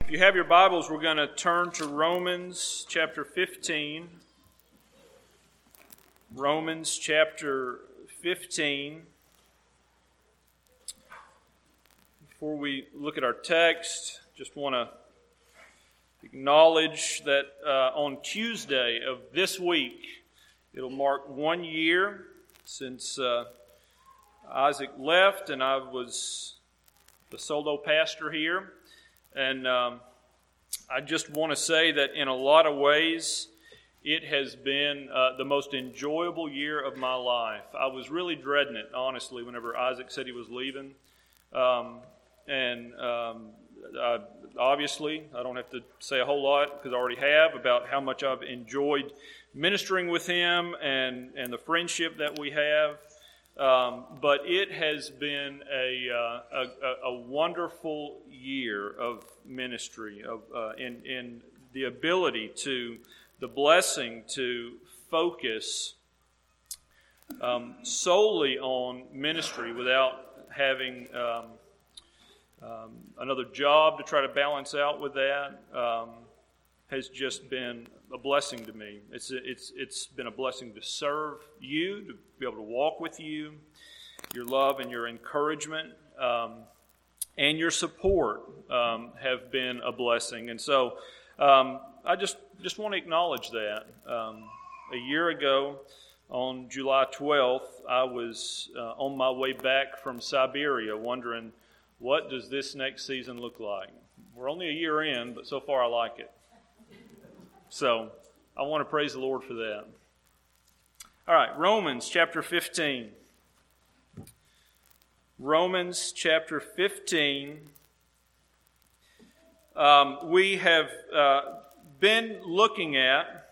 If you have your Bibles, we're going to turn to Romans chapter 15. Romans chapter 15. Before we look at our text, just want to acknowledge that on Tuesday of this week, it'll mark 1 year since Isaac left and I was the solo pastor here. And I just want to say that in a lot of ways, it has been the most enjoyable year of my life. I was really dreading it, honestly, whenever Isaac said he was leaving. Obviously, I don't have to say a whole lot because I already have about how much I've enjoyed ministering with him and the friendship that we have. But it has been a wonderful year of ministry, in the ability to, the blessing to focus solely on ministry without having another job to try to balance out with that. Has just been a blessing to me. It's been a blessing to serve you, to be able to walk with you. Your love and your encouragement and your support have been a blessing. And so I just want to acknowledge that. A year ago, on July 12th, I was on my way back from Siberia wondering, what does this next season look like? We're only a year in, but so far I like it. So I want to praise the Lord for that. All right, Romans chapter 15. Romans chapter 15. We have been looking at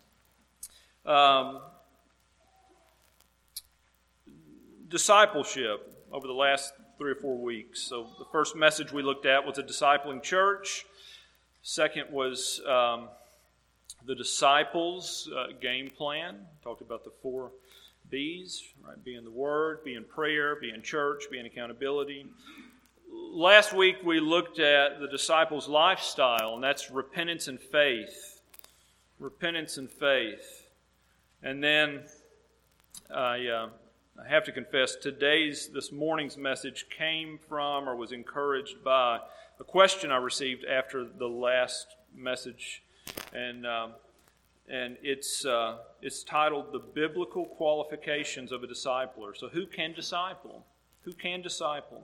discipleship over the last 3 or 4 weeks. So the first message we looked at was a discipling church. Second was the disciples' game plan. Talked about the 4 B's, right? Be in the Word, be in prayer, be in church, be in accountability. Last week we looked at the disciples' lifestyle, and that's repentance and faith. Repentance and faith. And then I have to confess, this morning's message came from or was encouraged by a question I received after the last message. And it's titled "The Biblical Qualifications of a Discipler." So, who can disciple? Who can disciple?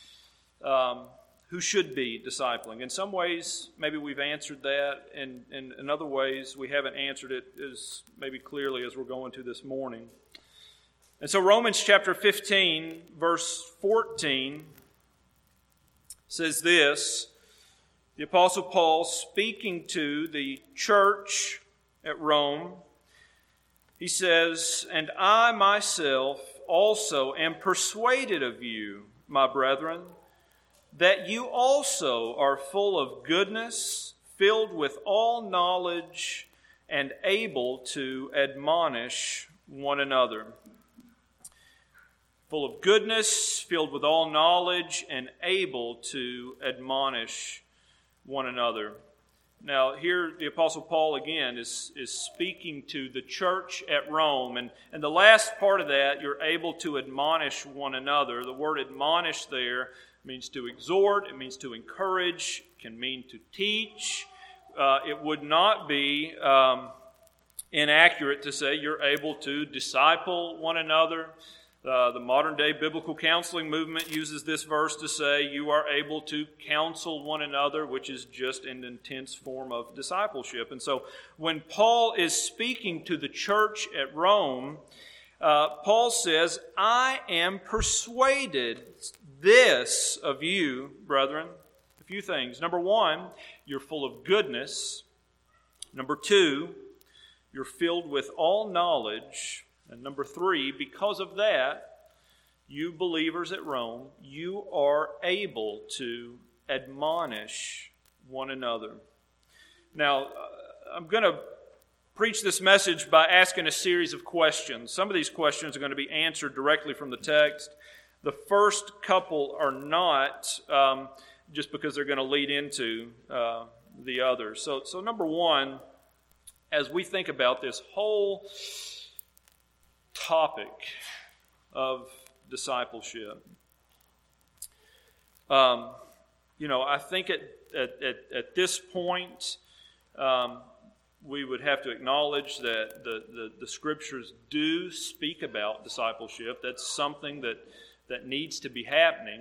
Who should be discipling? In some ways, maybe we've answered that, and in other ways, we haven't answered it as maybe clearly as we're going to this morning. And so, Romans chapter 15, verse 14 says this. The Apostle Paul, speaking to the church at Rome, he says, "And I myself also am persuaded of you, my brethren, that you also are full of goodness, filled with all knowledge, and able to admonish one another." Full of goodness, filled with all knowledge, and able to admonish one another. Now, here the Apostle Paul again is speaking to the church at Rome. And the last part of that, you're able to admonish one another. The word admonish there means to exhort, it means to encourage, can mean to teach. It would not be inaccurate to say you're able to disciple one another. The modern-day biblical counseling movement uses this verse to say you are able to counsel one another, which is just an intense form of discipleship. And so when Paul is speaking to the church at Rome, Paul says, "I am persuaded this of you, brethren." A few things. Number 1, you're full of goodness. Number 2, you're filled with all knowledge. And number 3, because of that, you believers at Rome, you are able to admonish one another. Now, I'm going to preach this message by asking a series of questions. Some of these questions are going to be answered directly from the text. The first couple are not. just because they're going to lead into the others. So number one, as we think about this whole topic of discipleship, I think at this point, we would have to acknowledge that the Scriptures do speak about discipleship. That's something that needs to be happening.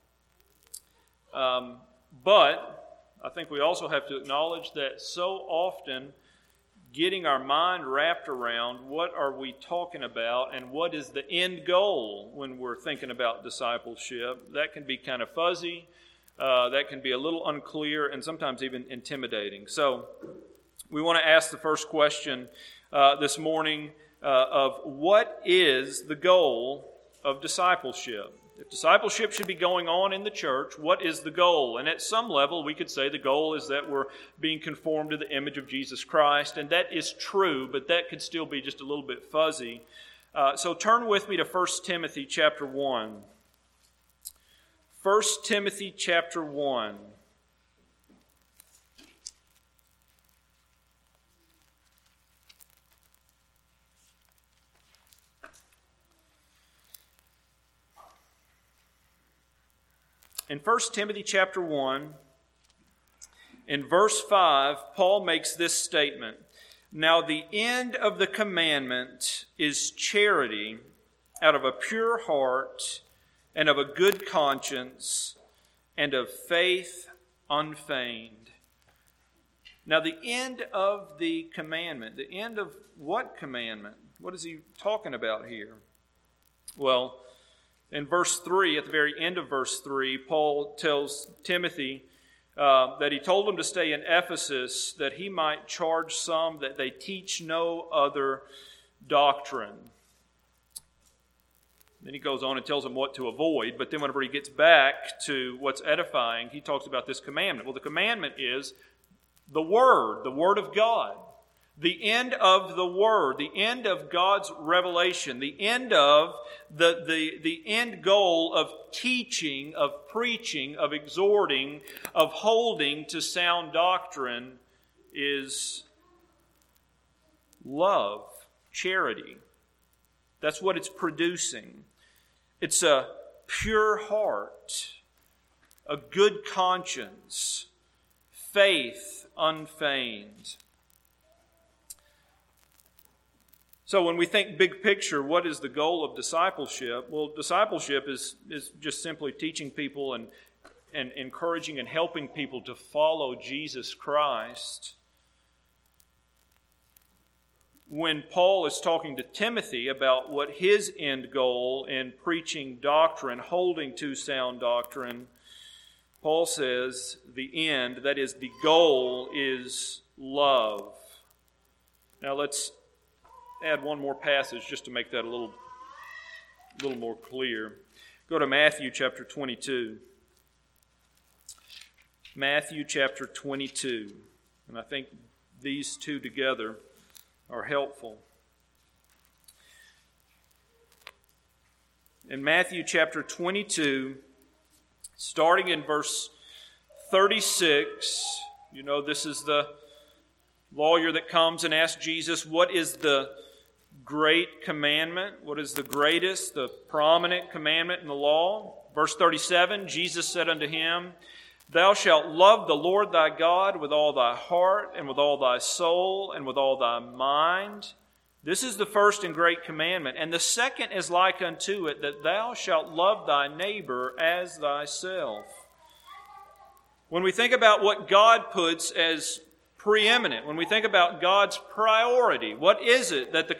But I think we also have to acknowledge that so often getting our mind wrapped around what are we talking about and what is the end goal when we're thinking about discipleship, that can be kind of fuzzy, that can be a little unclear, and sometimes even intimidating. So we want to ask the first question this morning of what is the goal of discipleship? If discipleship should be going on in the church, what is the goal? And at some level, we could say the goal is that we're being conformed to the image of Jesus Christ, and that is true, but that could still be just a little bit fuzzy. So turn with me to 1 Timothy chapter 1. 1 Timothy chapter 1. In 1 Timothy chapter 1, in verse 5, Paul makes this statement: "Now the end of the commandment is charity out of a pure heart and of a good conscience and of faith unfeigned." Now the end of the commandment, the end of what commandment? What is he talking about here? Well, in verse 3, at the very end of verse 3, Paul tells Timothy that he told him to stay in Ephesus that he might charge some that they teach no other doctrine. Then he goes on and tells him what to avoid, but then whenever he gets back to what's edifying, he talks about this commandment. Well, the commandment is the Word of God. The end of the Word, the end of God's revelation, the end of the end goal of teaching, of preaching, of exhorting, of holding to sound doctrine is love, charity. That's what it's producing. It's a pure heart, a good conscience, faith unfeigned. So when we think big picture, what is the goal of discipleship? Well, discipleship is just simply teaching people and encouraging and helping people to follow Jesus Christ. When Paul is talking to Timothy about what his end goal in preaching doctrine, holding to sound doctrine, Paul says the end, that is the goal, is love. Now let's add one more passage just to make that a little more clear. Go to Matthew chapter 22. Matthew chapter 22. And I think these two together are helpful. In Matthew chapter 22, starting in verse 36, this is the lawyer that comes and asks Jesus, what is the great commandment? What is the greatest, the prominent commandment in the law? Verse 37, Jesus said unto him, "Thou shalt love the Lord thy God with all thy heart and with all thy soul and with all thy mind. This is the first and great commandment. And the second is like unto it, that thou shalt love thy neighbor as thyself." When we think about what God puts as preeminent, when we think about God's priority, what is it that the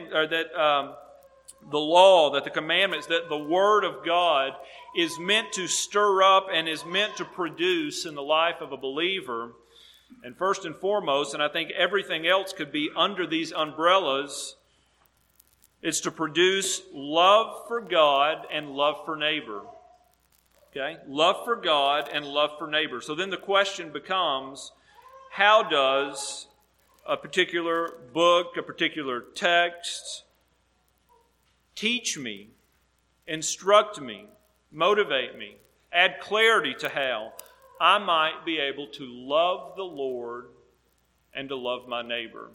law, that the commandments, that the Word of God is meant to stir up and is meant to produce in the life of a believer? And first and foremost, and I think everything else could be under these umbrellas, it's to produce love for God and love for neighbor. Okay? Love for God and love for neighbor. So then the question becomes, how does a particular book, a particular text, teach me, instruct me, motivate me, add clarity to how I might be able to love the Lord and to love my neighbor.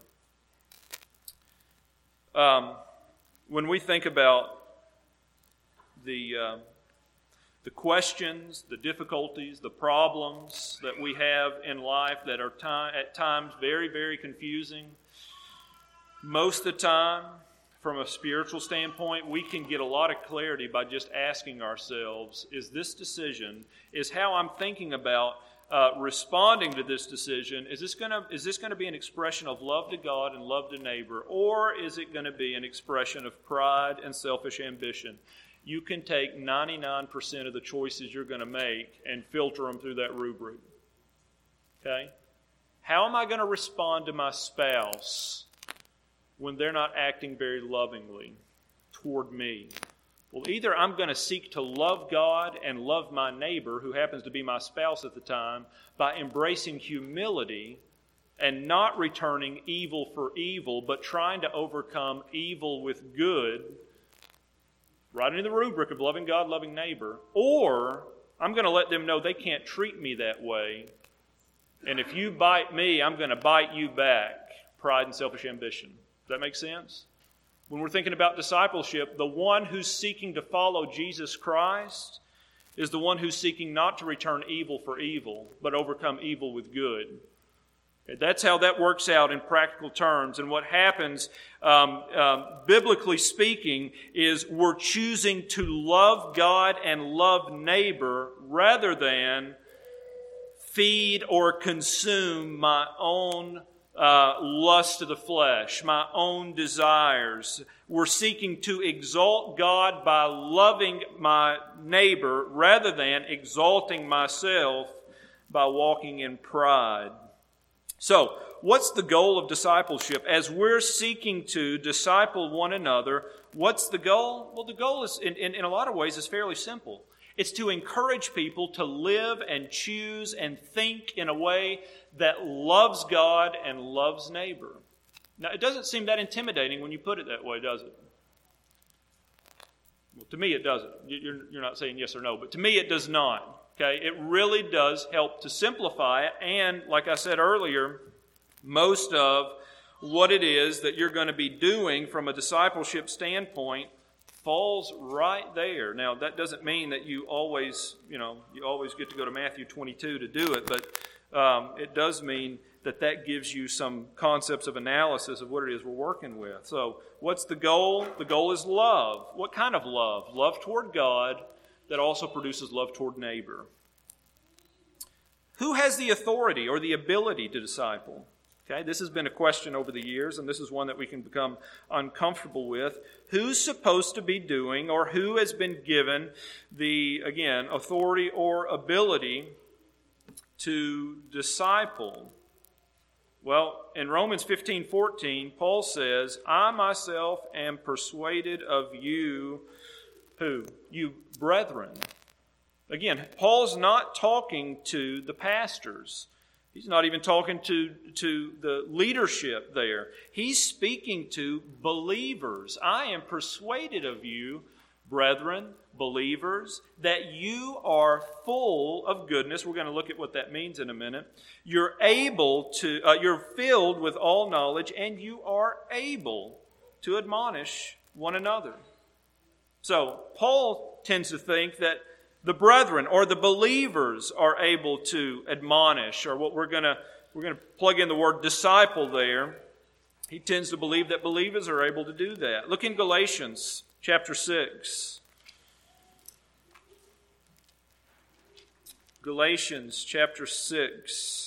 When we think about the questions, the difficulties, the problems that we have in life that are at times very, very confusing, most of the time, from a spiritual standpoint, we can get a lot of clarity by just asking ourselves, is how I'm thinking about responding to this decision, is this going to be an expression of love to God and love to neighbor, or is it going to be an expression of pride and selfish ambition? You can take 99% of the choices you're going to make and filter them through that rubric. Okay? How am I going to respond to my spouse when they're not acting very lovingly toward me? Well, either I'm going to seek to love God and love my neighbor, who happens to be my spouse at the time, by embracing humility and not returning evil for evil, but trying to overcome evil with good, right into the rubric of loving God, loving neighbor. Or I'm going to let them know they can't treat me that way, and if you bite me, I'm going to bite you back. Pride and selfish ambition. Does that make sense? When we're thinking about discipleship, the one who's seeking to follow Jesus Christ is the one who's seeking not to return evil for evil, but overcome evil with good. Okay, that's how that works out in practical terms. And what happens, biblically speaking, is we're choosing to love God and love neighbor rather than feed or consume my own lust of the flesh, my own desires. We're seeking to exalt God by loving my neighbor rather than exalting myself by walking in pride. So, what's the goal of discipleship? As we're seeking to disciple one another, what's the goal? Well, the goal is, in a lot of ways, is fairly simple. It's to encourage people to live and choose and think in a way that loves God and loves neighbor. Now, it doesn't seem that intimidating when you put it that way, does it? Well, to me, it doesn't. You're not saying yes or no, but to me, it does not. Okay, it really does help to simplify it, and like I said earlier, most of what it is that you're going to be doing from a discipleship standpoint falls right there. Now, that doesn't mean that you always get to go to Matthew 22 to do it, but it does mean that gives you some concepts of analysis of what it is we're working with. So, what's the goal? The goal is love. What kind of love? Love toward God that also produces love toward neighbor. Who has the authority or the ability to disciple? Okay, this has been a question over the years, and this is one that we can become uncomfortable with. Who's supposed to be doing, or who has been given the, again, authority or ability to disciple? Well, in Romans 15:14, Paul says, I myself am persuaded of you, who? You brethren. Again, Paul's not talking to the pastors. He's not even talking to the leadership there. He's speaking to believers. I am persuaded of you, brethren, believers, that you are full of goodness. We're going to look at what that means in a minute. You're filled with all knowledge, and you are able to admonish one another. So, Paul tends to think that the brethren or the believers are able to admonish, or what we're going to plug in the word disciple there. He tends to believe that believers are able to do that. Look in Galatians chapter 6. Galatians chapter 6.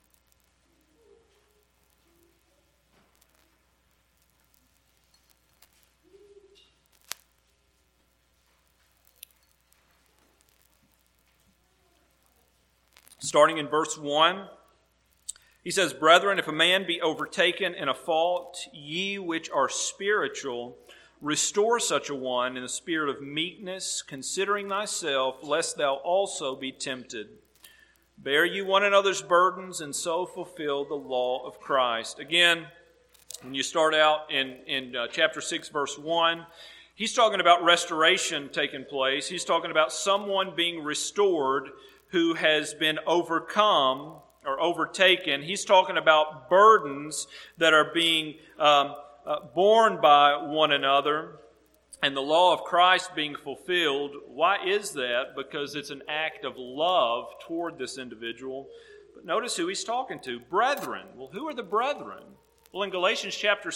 Starting in verse 1, he says, Brethren, if a man be overtaken in a fault, ye which are spiritual, restore such a one in the spirit of meekness, considering thyself, lest thou also be tempted. Bear ye one another's burdens, and so fulfill the law of Christ. Again, when you start out in chapter 6, verse 1, he's talking about restoration taking place. He's talking about someone being restored who has been overcome or overtaken. He's talking about burdens that are being borne by one another and the law of Christ being fulfilled. Why is that? Because it's an act of love toward this individual. But notice who he's talking to. Brethren. Well, who are the brethren? Well, in Galatians chapter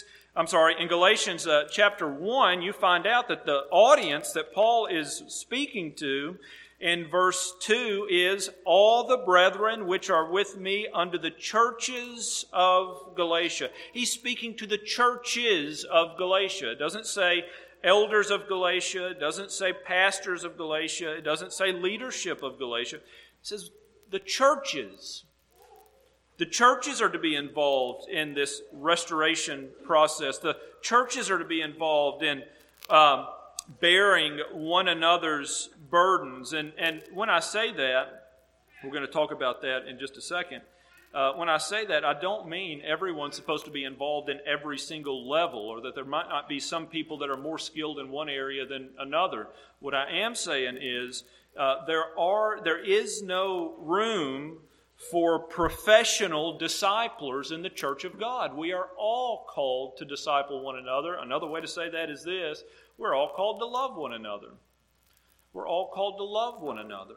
1, you find out that the audience that Paul is speaking to in verse 2 is all the brethren which are with me under the churches of Galatia. He's speaking to the churches of Galatia. It doesn't say elders of Galatia. It doesn't say pastors of Galatia. It doesn't say leadership of Galatia. It says the churches. The churches are to be involved in this restoration process. The churches are to be involved in bearing one another's burdens. And when I say that, we're going to talk about that in just a second. When I say that, I don't mean everyone's supposed to be involved in every single level, or that there might not be some people that are more skilled in one area than another. What I am saying is there is no room for professional disciplers in the church of God. We are all called to disciple one another. Another way to say that is this: we're all called to love one another. We're all called to love one another,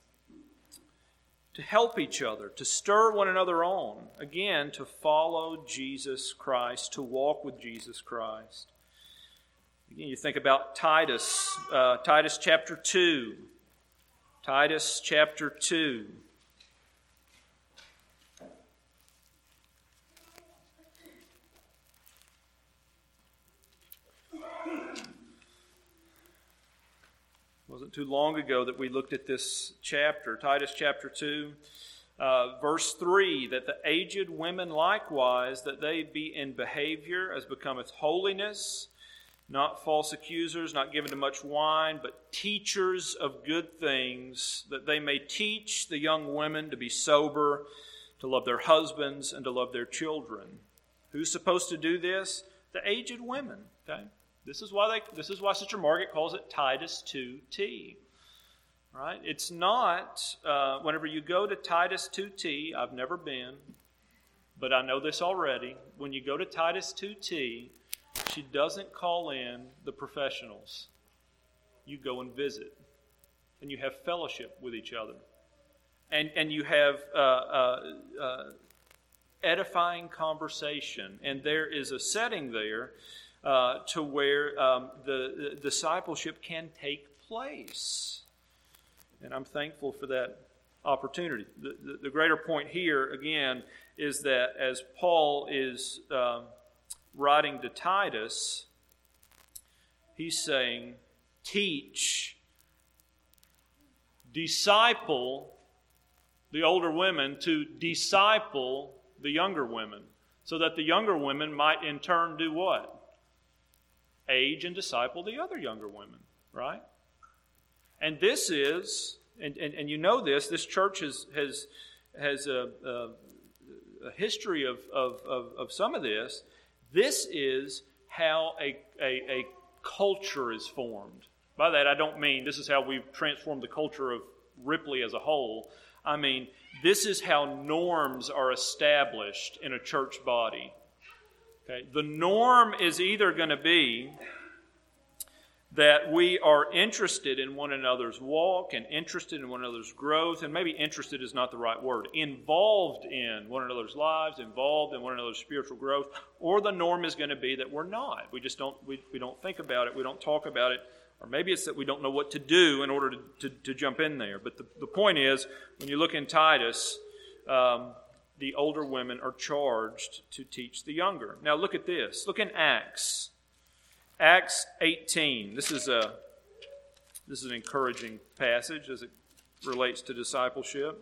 to help each other, to stir one another on, again, to follow Jesus Christ, to walk with Jesus Christ. Again, you think about Titus chapter 2. Titus chapter 2. It wasn't too long ago that we looked at this chapter, Titus chapter 2, verse 3, that the aged women likewise, that they be in behavior as becometh holiness, not false accusers, not given to much wine, but teachers of good things, that they may teach the young women to be sober, to love their husbands, and to love their children. Who's supposed to do this? The aged women, okay? This is why Sister Margaret calls it Titus 2T. Right? It's not, whenever you go to Titus 2T, I've never been, but I know this already. When you go to Titus 2T, she doesn't call in the professionals. You go and visit, and you have fellowship with each other. And you have edifying conversation, and there is a setting there to where the discipleship can take place. And I'm thankful for that opportunity. The greater point here, again, is that as Paul is writing to Titus, he's saying, teach, disciple the older women to disciple the younger women, so that the younger women might in turn do what? Age and disciple the other younger women, right? And this is, and you know this church has a history of some of this. This is how a culture is formed. By that, I don't mean this is how we've transformed the culture of Ripley as a whole. I mean, this is how norms are established in a church body. Okay? The norm is either going to be that we are interested in one another's walk and interested in one another's growth, and maybe interested is not the right word, involved in one another's lives, involved in one another's spiritual growth, or the norm is going to be that we're not. We just don't think about it, we don't talk about it, or maybe it's that we don't know what to do in order to jump in there. But the point is, when you look in Titus, the older women are charged to teach the younger. Now look at this. Look in Acts. Acts 18. This is an encouraging passage as it relates to discipleship.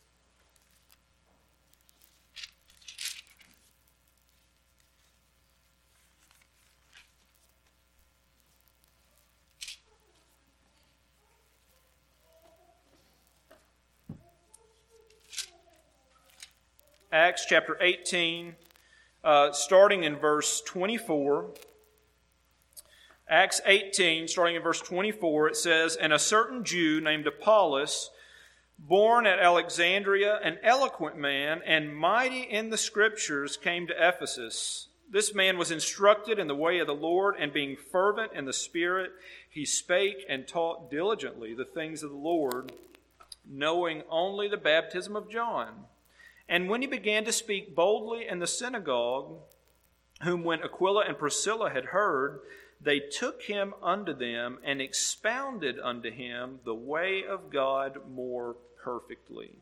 Acts chapter 18, starting in verse 24. Acts 18, starting in verse 24, it says, "And a certain Jew named Apollos, born at Alexandria, an eloquent man and mighty in the Scriptures, came to Ephesus. This man was instructed in the way of the Lord, and being fervent in the Spirit, he spake and taught diligently the things of the Lord, knowing only the baptism of John. And when he began to speak boldly in the synagogue, whom when Aquila and Priscilla had heard, they took him unto them and expounded unto him the way of God more perfectly.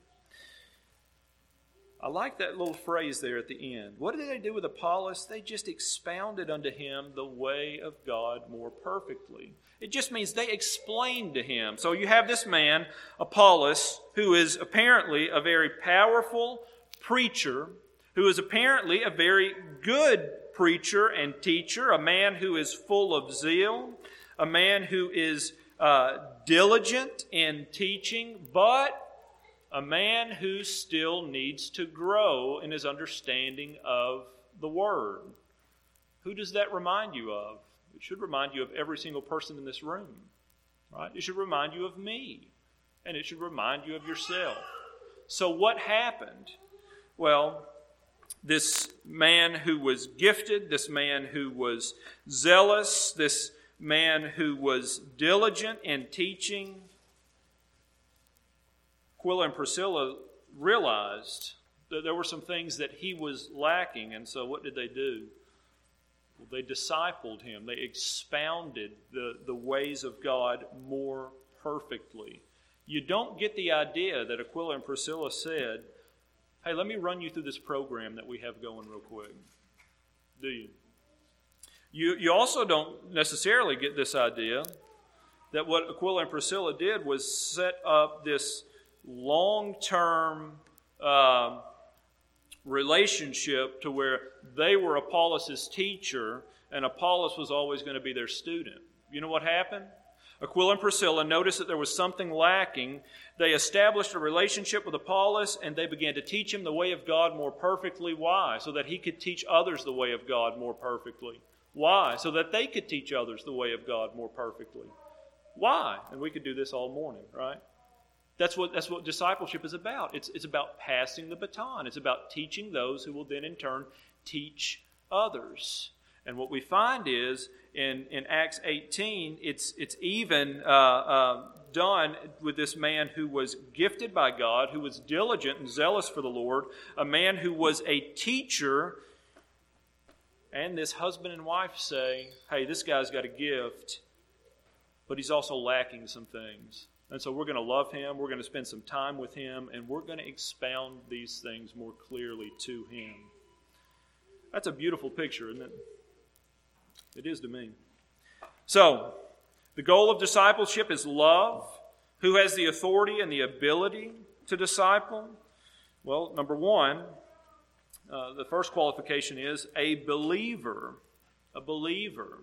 I like that little phrase there at the end. What did they do with Apollos? They just expounded unto him the way of God more perfectly. It just means they explained to him. So you have this man, Apollos, who is apparently a very powerful preacher, who is apparently a very good preacher and teacher, a man who is full of zeal, a man who is diligent in teaching, but a man who still needs to grow in his understanding of the Word. Who does that remind you of? It should remind you of every single person in this room, right? It should remind you of me, and it should remind you of yourself. So what happened? Well, this man who was gifted, this man who was zealous, this man who was diligent in teaching, Aquila and Priscilla realized that there were some things that he was lacking, and so what did they do? Well, they discipled him. They expounded the ways of God more perfectly. You don't get the idea that Aquila and Priscilla said, hey, let me run you through this program that we have going real quick. Do you? You also don't necessarily get this idea that what Aquila and Priscilla did was set up this long-term relationship to where they were Apollos' teacher and Apollos was always going to be their student. You know what happened? Aquila and Priscilla noticed that there was something lacking. They established a relationship with Apollos and they began to teach him the way of God more perfectly. Why? So that he could teach others the way of God more perfectly. Why? So that they could teach others the way of God more perfectly. Why? And we could do this all morning, right? That's what discipleship is about. It's about passing the baton. It's about teaching those who will then in turn teach others. And what we find is in Acts 18, it's even done with this man who was gifted by God, who was diligent and zealous for the Lord, a man who was a teacher, and this husband and wife say, hey, this guy's got a gift, but he's also lacking some things. And so we're going to love him, we're going to spend some time with him, and we're going to expound these things more clearly to him. That's a beautiful picture, isn't it? It is to me. So, the goal of discipleship is love. Who has the authority and the ability to disciple? Well, number one, the first qualification is a believer. A believer.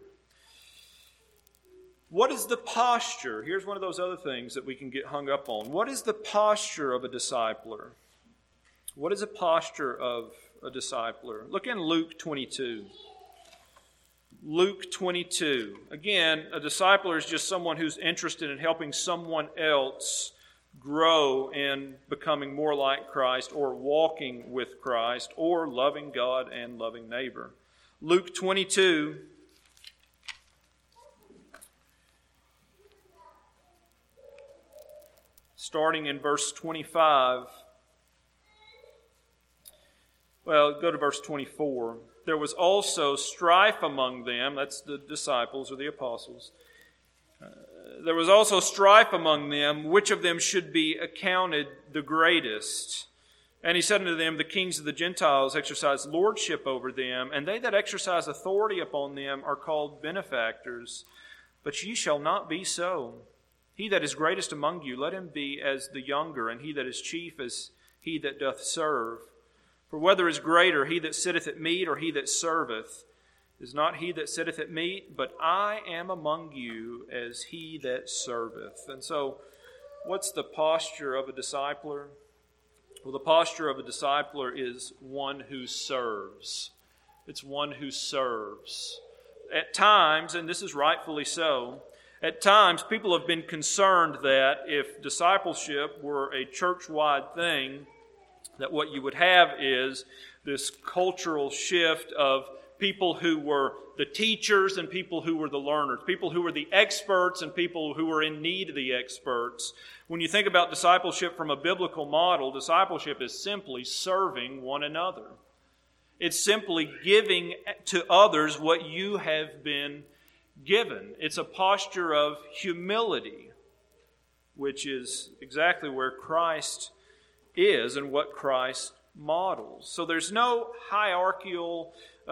What is the posture? Here's one of those other things that we can get hung up on. What is the posture of a discipler? What is a posture of a discipler? Look in Luke 22. Luke 22. Again, a discipler is just someone who's interested in helping someone else grow in becoming more like Christ or walking with Christ or loving God and loving neighbor. Luke 22. Starting in verse 25. Well, go to verse 24. There was also strife among them. That's the disciples or the apostles. There was also strife among them, which of them should be accounted the greatest. And he said unto them, the kings of the Gentiles exercise lordship over them, and they that exercise authority upon them are called benefactors. But ye shall not be so. He that is greatest among you, let him be as the younger, and he that is chief as he that doth serve. For whether is greater, he that sitteth at meat or he that serveth? Is not he that sitteth at meat, but I am among you as he that serveth. And so, what's the posture of a discipler? Well, the posture of a discipler is one who serves. It's one who serves. At times, and this is rightfully so, At times, people have been concerned that if discipleship were a church-wide thing, that what you would have is this cultural shift of people who were the teachers and people who were the learners, people who were the experts and people who were in need of the experts. When you think about discipleship from a biblical model, discipleship is simply serving one another. It's simply giving to others what you have been given. It's a posture of humility, which is exactly where Christ is and what Christ models. So there's no hierarchical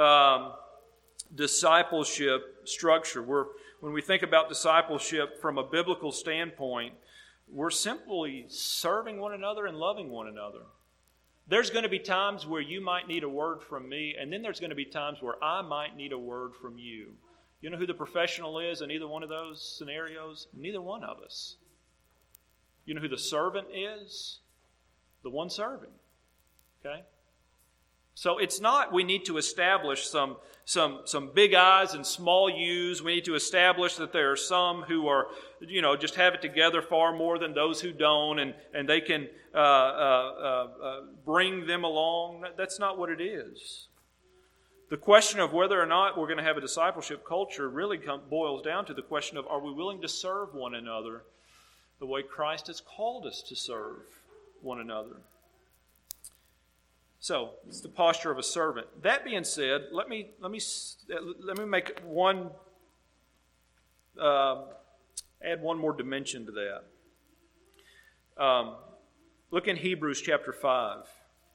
discipleship structure. When we think about discipleship from a biblical standpoint, we're simply serving one another and loving one another. There's going to be times where you might need a word from me, and then there's going to be times where I might need a word from you. You know who the professional is in either one of those scenarios? Neither one of us. You know who the servant is? The one serving. Okay? So it's not we need to establish some big I's and small U's. We need to establish that there are some who are, just have it together far more than those who don't, and they can bring them along. That's not what it is. The question of whether or not we're going to have a discipleship culture really boils down to the question of, are we willing to serve one another the way Christ has called us to serve one another? So it's the posture of a servant. That being said, let me make one add one more dimension to that. Look in Hebrews chapter 5.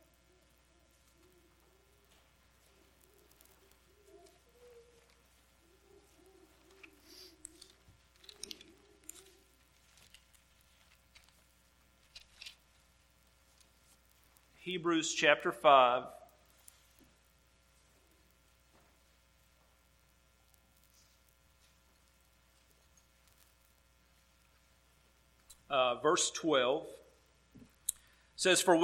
Hebrews chapter 5. Verse 12 says, For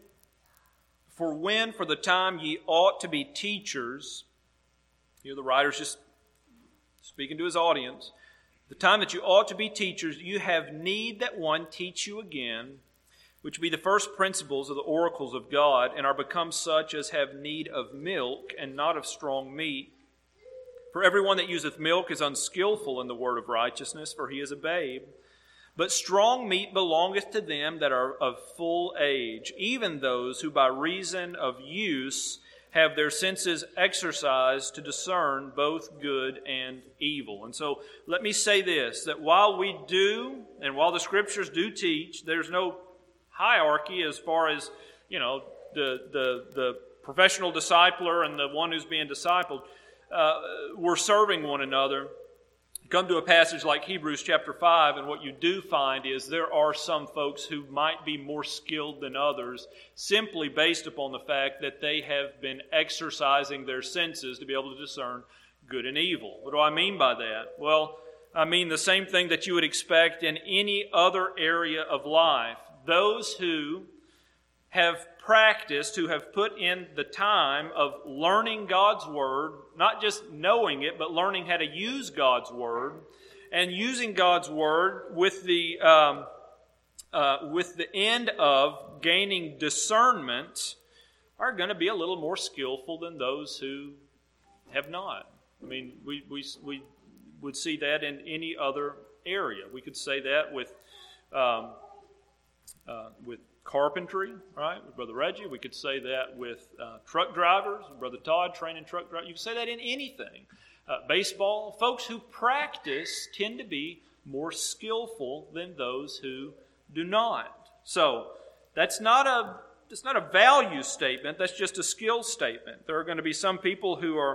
the time ye ought to be teachers, here the writer's just speaking to his audience, the time that you ought to be teachers, you have need that one teach you again, which be the first principles of the oracles of God, and are become such as have need of milk, and not of strong meat. For everyone that useth milk is unskillful in the word of righteousness, for he is a babe. But strong meat belongeth to them that are of full age, even those who by reason of use have their senses exercised to discern both good and evil. And so let me say this, that while we do, and while the Scriptures do teach, there's no hierarchy as far as, the professional discipler and the one who's being discipled. We're serving one another. Come to a passage like Hebrews chapter 5, and what you do find is there are some folks who might be more skilled than others simply based upon the fact that they have been exercising their senses to be able to discern good and evil. What do I mean by that? Well, I mean the same thing that you would expect in any other area of life. Those who have practiced, who have put in the time of learning God's Word, not just knowing it, but learning how to use God's Word, and using God's Word with the end of gaining discernment, are going to be a little more skillful than those who have not. I mean, we would see that in any other area. We could say that with carpentry, right, with Brother Reggie. We could say that with truck drivers, Brother Todd training truck drivers. You could say that in anything. Baseball, folks who practice tend to be more skillful than those who do not. So that's not a value statement. That's just a skill statement. There are going to be some people who are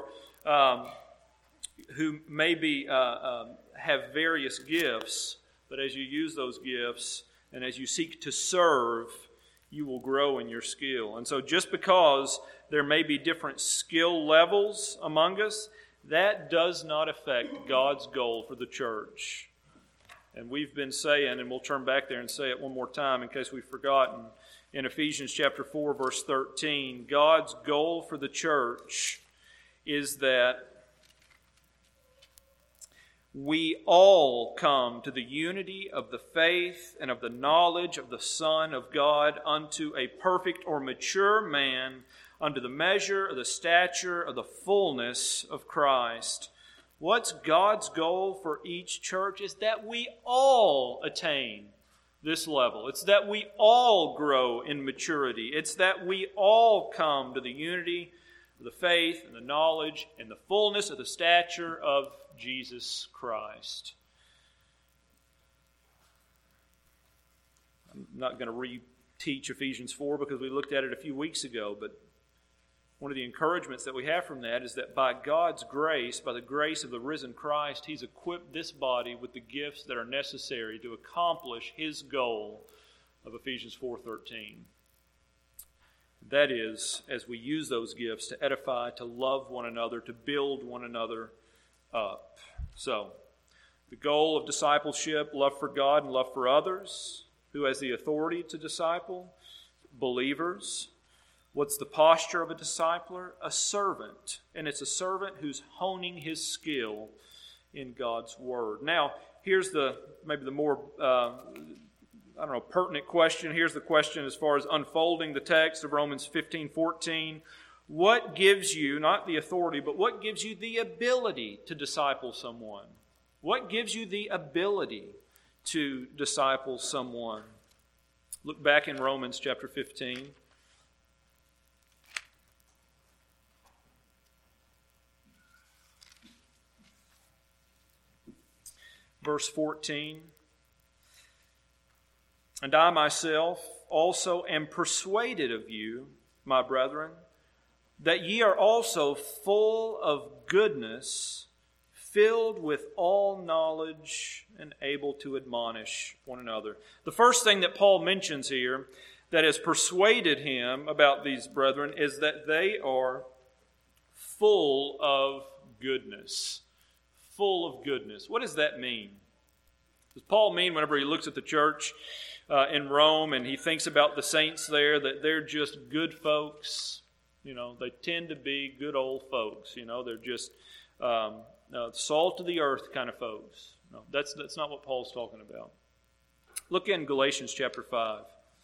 who maybe have various gifts, but as you use those gifts and as you seek to serve, you will grow in your skill. And so just because there may be different skill levels among us, that does not affect God's goal for the church. And we've been saying, and we'll turn back there and say it one more time in case we've forgotten, in Ephesians chapter 4, verse 13, God's goal for the church is that we all come to the unity of the faith and of the knowledge of the Son of God, unto a perfect or mature man, unto the measure of the stature of the fullness of Christ. What's God's goal for each church is that we all attain this level. It's that we all grow in maturity. It's that we all come to the unity of the faith and the knowledge and the fullness of the stature of Jesus Christ. I'm not going to re-teach Ephesians 4 because we looked at it a few weeks ago, but one of the encouragements that we have from that is that by God's grace, by the grace of the risen Christ, He's equipped this body with the gifts that are necessary to accomplish His goal of Ephesians 4:13. That is, as we use those gifts to edify, to love one another, to build one another up. So, the goal of discipleship, love for God and love for others. Who has the authority to disciple? Believers. What's the posture of a discipler? A servant. And it's a servant who's honing his skill in God's Word. Now, here's maybe the more pertinent question. Here's the question as far as unfolding the text of Romans 15:14. What gives you, not the authority, but what gives you the ability to disciple someone? What gives you the ability to disciple someone? Look back in Romans chapter 15. Verse 14. And I myself also am persuaded of you, my brethren, that ye are also full of goodness, filled with all knowledge, and able to admonish one another. The first thing that Paul mentions here that has persuaded him about these brethren is that they are full of goodness. Full of goodness. What does that mean? Does Paul mean whenever he looks at the church in Rome and he thinks about the saints there that they're just good folks? You know, they tend to be good old folks. You know, they're just salt of the earth kind of folks. No, that's not what Paul's talking about. Look in Galatians chapter 5.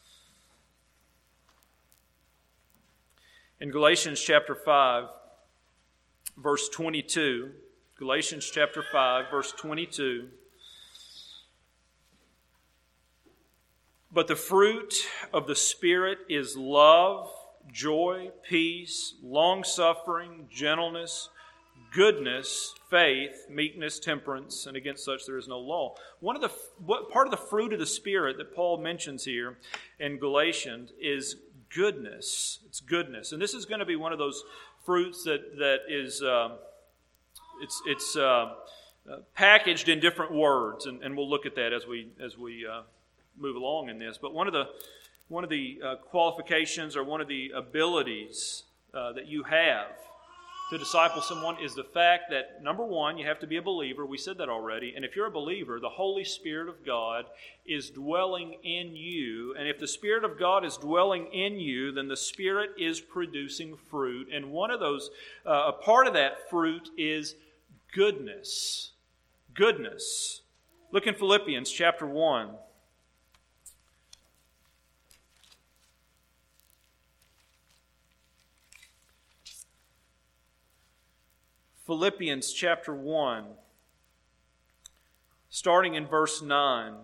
In Galatians chapter 5, verse 22, Galatians chapter 5, verse 22, but the fruit of the Spirit is love, joy, peace, long-suffering, gentleness, goodness, faith, meekness, temperance, and against such there is no law. Part of the fruit of the Spirit that Paul mentions here in Galatians is goodness. It's goodness. And this is going to be one of those fruits that is packaged in different words, and we'll look at that as we move along in this. But one of the qualifications or one of the abilities that you have to disciple someone is the fact that, number one, you have to be a believer. We said that already. And if you're a believer, the Holy Spirit of God is dwelling in you. And if the Spirit of God is dwelling in you, then the Spirit is producing fruit. And one of those, a part of that fruit is goodness. Goodness. Look in Philippians chapter 1. Philippians chapter 1, starting in verse 9.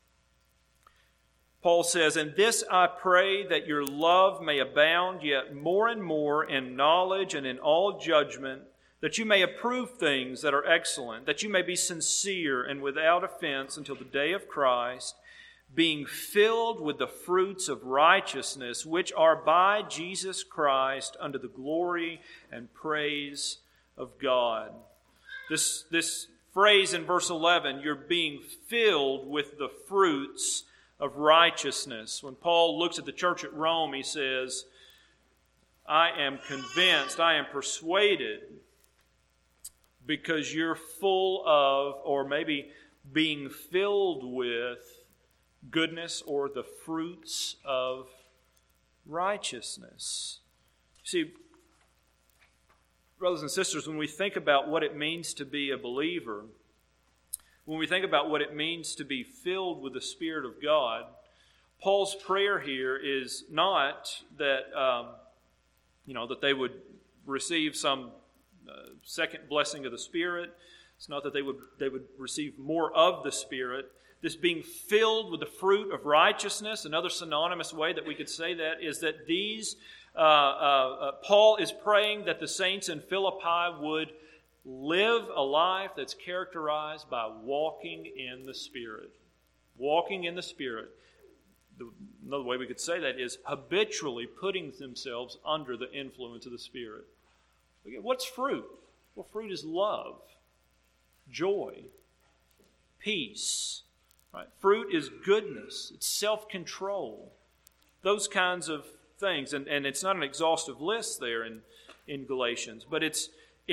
Paul says, "And this I pray, that your love may abound yet more and more in knowledge and in all judgment, that you may approve things that are excellent, that you may be sincere and without offense until the day of Christ, being filled with the fruits of righteousness, which are by Jesus Christ unto the glory and praise of God." This phrase in verse 11, you're being filled with the fruits of righteousness. When Paul looks at the church at Rome, he says, I am convinced, I am persuaded, because you're full of, or maybe being filled with, goodness or the fruits of righteousness. See, brothers and sisters, when we think about what it means to be a believer, when we think about what it means to be filled with the Spirit of God, Paul's prayer here is not that that they would receive some second blessing of the Spirit. It's not that they would receive more of the Spirit. This being filled with the fruit of righteousness, another synonymous way that we could say that is that Paul is praying that the saints in Philippi would live a life that's characterized by walking in the Spirit. Walking in the Spirit. Another way we could say that is habitually putting themselves under the influence of the Spirit. What's fruit? Well, fruit is love, joy, peace. Right? Fruit is goodness. It's self-control. Those kinds of things. And it's not an exhaustive list there in Galatians, but it's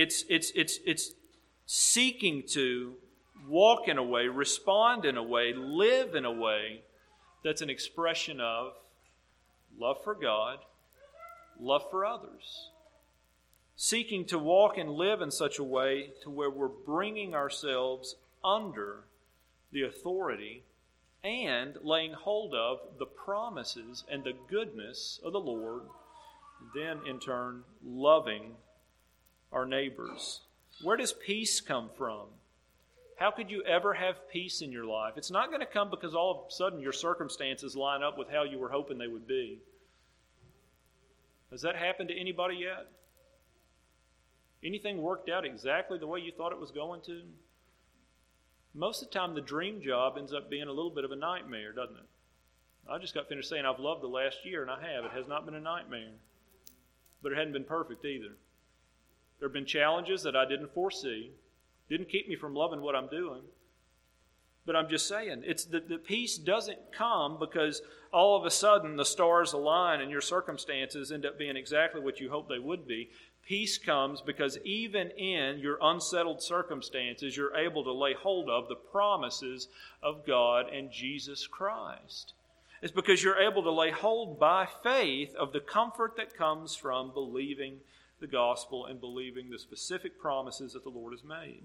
seeking to walk in a way, respond in a way, live in a way that's an expression of love for God, love for others. Seeking to walk and live in such a way to where we're bringing ourselves under the authority and laying hold of the promises and the goodness of the Lord, and then in turn loving our neighbors. Where does peace come from? How could you ever have peace in your life? It's not going to come because all of a sudden your circumstances line up with how you were hoping they would be. Has that happened to anybody yet? Anything worked out exactly the way you thought it was going to? Most of the time, the dream job ends up being a little bit of a nightmare, doesn't it? I just got finished saying I've loved the last year, and I have. It has not been a nightmare. But it hadn't been perfect either. There have been challenges that I didn't foresee. Didn't keep me from loving what I'm doing. But I'm just saying, it's the peace doesn't come because all of a sudden the stars align and your circumstances end up being exactly what you hope they would be. Peace comes because even in your unsettled circumstances, you're able to lay hold of the promises of God and Jesus Christ. It's because you're able to lay hold by faith of the comfort that comes from believing the gospel and believing the specific promises that the Lord has made.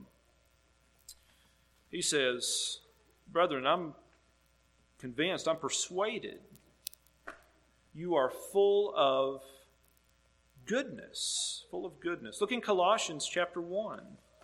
He says, brethren, I'm convinced, I'm persuaded you are full of goodness. Full of goodness. Look in Colossians chapter 1.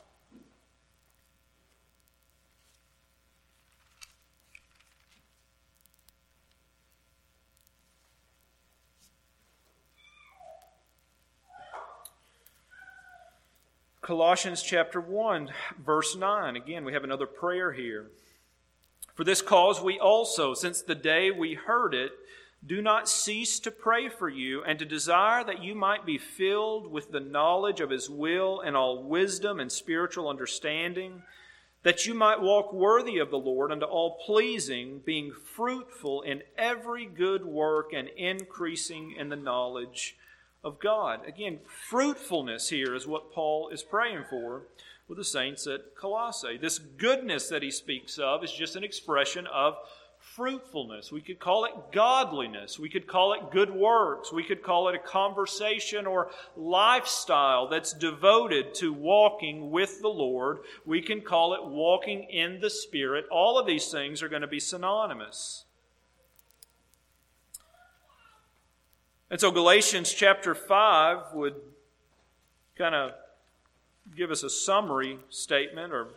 Colossians chapter 1, verse 9. Again, we have another prayer here. For this cause we also, since the day we heard it, do not cease to pray for you and to desire that you might be filled with the knowledge of His will and all wisdom and spiritual understanding, that you might walk worthy of the Lord unto all pleasing, being fruitful in every good work and increasing in the knowledge of God. Again, fruitfulness here is what Paul is praying for with the saints at Colossae. This goodness that he speaks of is just an expression of fruitfulness. We could call it godliness. We could call it good works. We could call it a conversation or lifestyle that's devoted to walking with the Lord. We can call it walking in the Spirit. All of these things are going to be synonymous. And so Galatians chapter 5 would kind of give us a summary statement or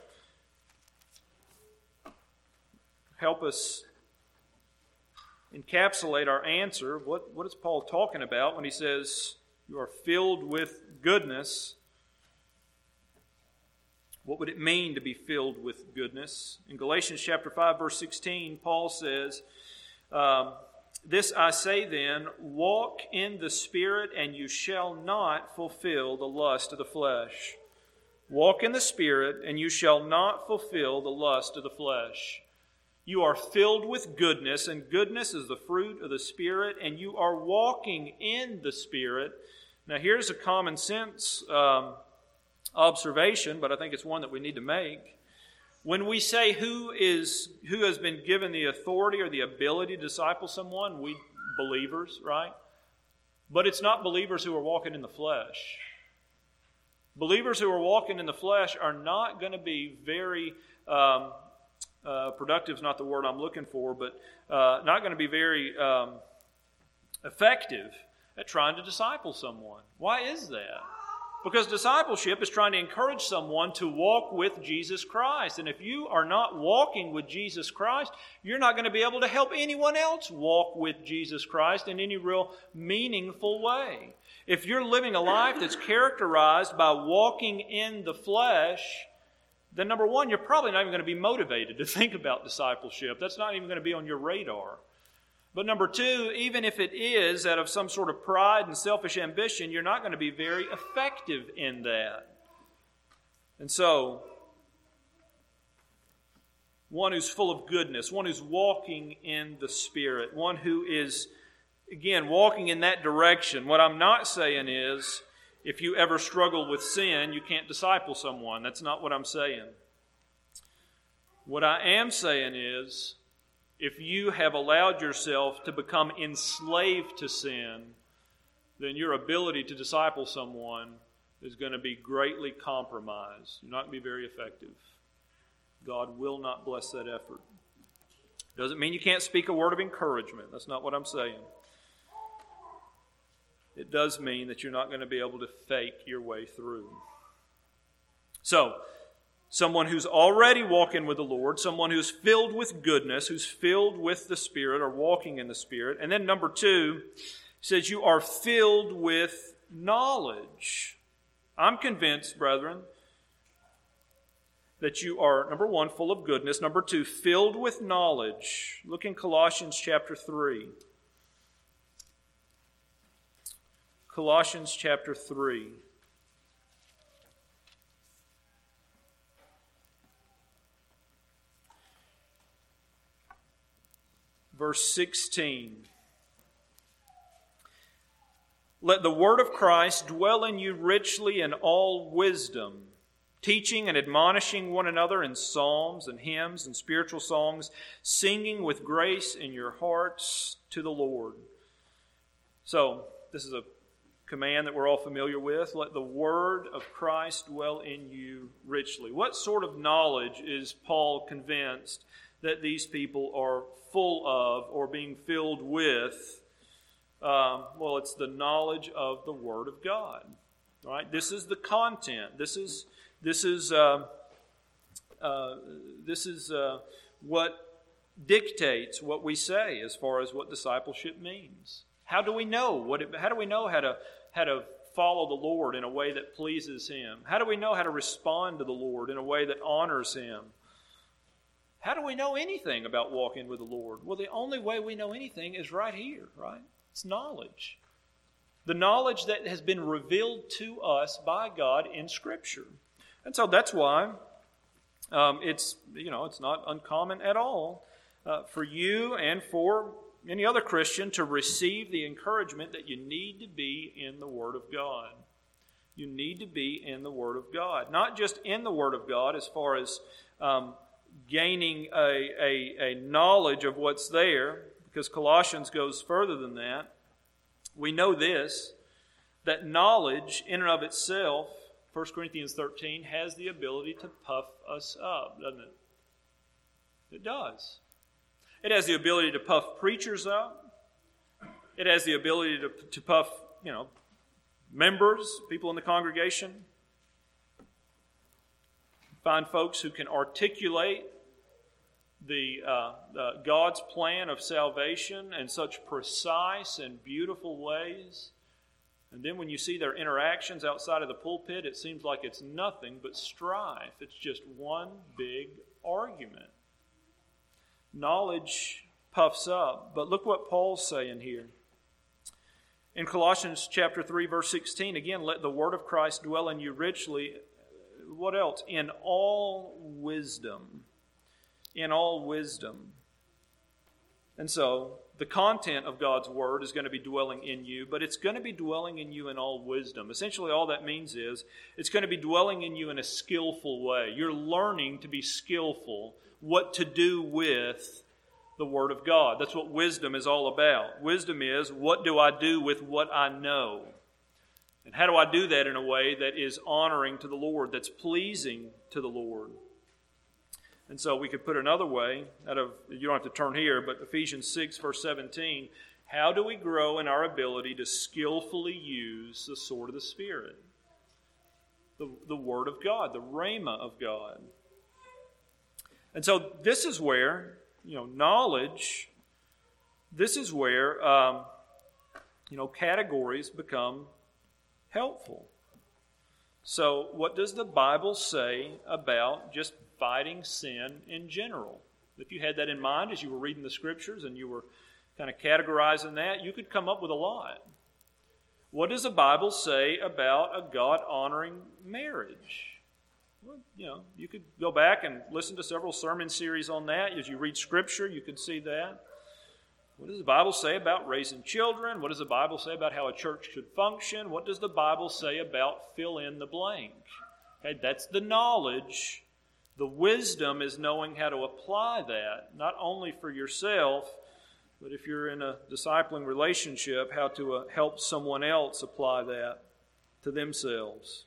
help us encapsulate our answer. What is Paul talking about when he says you are filled with goodness? What would it mean to be filled with goodness? In Galatians chapter 5, verse 16, Paul says, this I say then, walk in the Spirit, and you shall not fulfill the lust of the flesh. Walk in the Spirit, and you shall not fulfill the lust of the flesh. You are filled with goodness, and goodness is the fruit of the Spirit, and you are walking in the Spirit. Now here's a common sense observation, but I think it's one that we need to make. When we say who has been given the authority or the ability to disciple someone, we believers, right? But it's not believers who are walking in the flesh. Believers who are walking in the flesh are not going to be very productive is not the word I'm looking for, but not going to be very effective at trying to disciple someone. Why is that? Because discipleship is trying to encourage someone to walk with Jesus Christ. And if you are not walking with Jesus Christ, you're not going to be able to help anyone else walk with Jesus Christ in any real meaningful way. If you're living a life that's characterized by walking in the flesh, then number one, you're probably not even going to be motivated to think about discipleship. That's not even going to be on your radar. But number two, even if it is out of some sort of pride and selfish ambition, you're not going to be very effective in that. And so, one who's full of goodness, one who's walking in the Spirit, one who is, again, walking in that direction. What I'm not saying is, if you ever struggle with sin, you can't disciple someone. That's not what I'm saying. What I am saying is, if you have allowed yourself to become enslaved to sin, then your ability to disciple someone is going to be greatly compromised. You're not going to be very effective. God will not bless that effort. Doesn't mean you can't speak a word of encouragement. That's not what I'm saying. It does mean that you're not going to be able to fake your way through. So, someone who's already walking with the Lord, someone who's filled with goodness, who's filled with the Spirit or walking in the Spirit. And then number two, it says you are filled with knowledge. I'm convinced, brethren, that you are, number one, full of goodness. Number two, filled with knowledge. Look in Colossians chapter 3. Colossians chapter 3. Verse 16. Let the word of Christ dwell in you richly in all wisdom, teaching and admonishing one another in psalms and hymns and spiritual songs, singing with grace in your hearts to the Lord. So, this is a command that we're all familiar with. Let the word of Christ dwell in you richly. What sort of knowledge is Paul convinced that these people are full of or being filled with? Well, it's the knowledge of the Word of God. All right, this is the content. This is what dictates what we say as far as what discipleship means. How do we know how to follow the Lord in a way that pleases Him? How do we know how to respond to the Lord in a way that honors Him? How do we know anything about walking with the Lord? Well, the only way we know anything is right here, right? It's knowledge. The knowledge that has been revealed to us by God in Scripture. And so that's why it's not uncommon at all for you and for any other Christian to receive the encouragement that you need to be in the Word of God. You need to be in the Word of God. Not just in the Word of God as far as gaining a knowledge of what's there, because Colossians goes further than that. We know this, that knowledge in and of itself, 1 Corinthians 13, has the ability to puff us up, doesn't it? It does. It has the ability to puff preachers up. It has the ability to puff, members, people in the congregation. Find folks who can articulate the God's plan of salvation in such precise and beautiful ways. And then when you see their interactions outside of the pulpit, it seems like it's nothing but strife. It's just one big argument. Knowledge puffs up. But look what Paul's saying here. In Colossians chapter 3, verse 16, again, let the word of Christ dwell in you richly. What else? In all wisdom. In all wisdom. And so, the content of God's Word is going to be dwelling in you, but it's going to be dwelling in you in all wisdom. Essentially, all that means is it's going to be dwelling in you in a skillful way. You're learning to be skillful, what to do with the Word of God. That's what wisdom is all about. Wisdom is, what do I do with what I know? And how do I do that in a way that is honoring to the Lord, that's pleasing to the Lord? And so we could put another way, you don't have to turn here, but Ephesians 6, verse 17, how do we grow in our ability to skillfully use the sword of the Spirit? The Word of God, the Rhema of God. And so this is where, knowledge, this is where, categories become helpful. So what does the Bible say about just fighting sin in general? If you had that in mind as you were reading the Scriptures and you were kind of categorizing that, you could come up with a lot. What does the Bible say about a God-honoring marriage? Well, you could go back and listen to several sermon series on that. As you read Scripture, you can see that. What does the Bible say about raising children? What does the Bible say about how a church should function? What does the Bible say about fill in the blank? Okay, that's the knowledge. The wisdom is knowing how to apply that, not only for yourself, but if you're in a discipling relationship, how to help someone else apply that to themselves.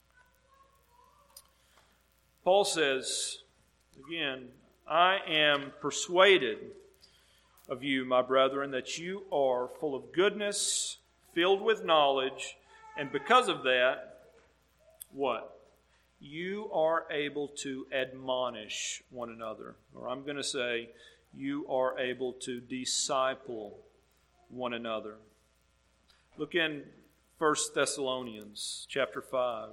Paul says, again, I am persuaded of you, my brethren, that you are full of goodness, filled with knowledge, and because of that, what? You are able to admonish one another. Or I'm going to say, you are able to disciple one another. Look in 1 Thessalonians chapter 5.